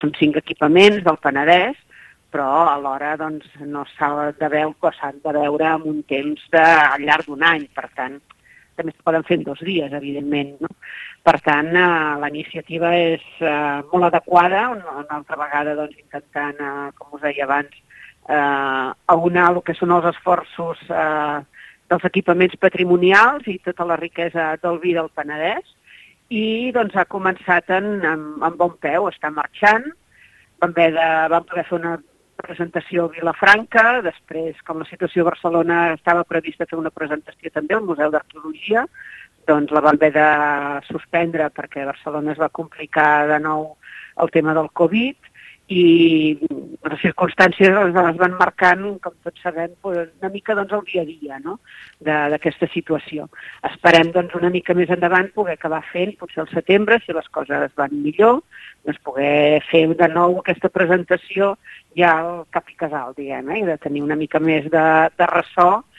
són 5 equipaments del Penedès, però alhora doncs, no s'ha de veure en un temps al llarg d'un any, per tant, també es poden fer en 2 dies, evidentment, no? Per tant, la iniciativa és molt adequada, una altra vegada doncs, intentant, com us deia abans, aunar el que són els esforços dels equipaments patrimonials i tota la riquesa del vi del Penedès, i doncs, ha començat en bon peu, està marxant. Vam poder fer una presentació a Vilafranca, després, com la situació a Barcelona estava prevista fer una presentació també al Museu d'Arqueologia, doncs la vam haver de suspendre perquè a Barcelona es va complicar de nou el tema del Covid i les circumstàncies les van marcant, com tots sabem, una mica doncs, el dia a dia, no? D'aquesta situació. Esperem doncs, una mica més endavant poder acabar fent, potser al setembre, si les coses van millor, doncs poder fer de nou aquesta presentació ja al cap i casal, diguem, i de tenir una mica més de ressò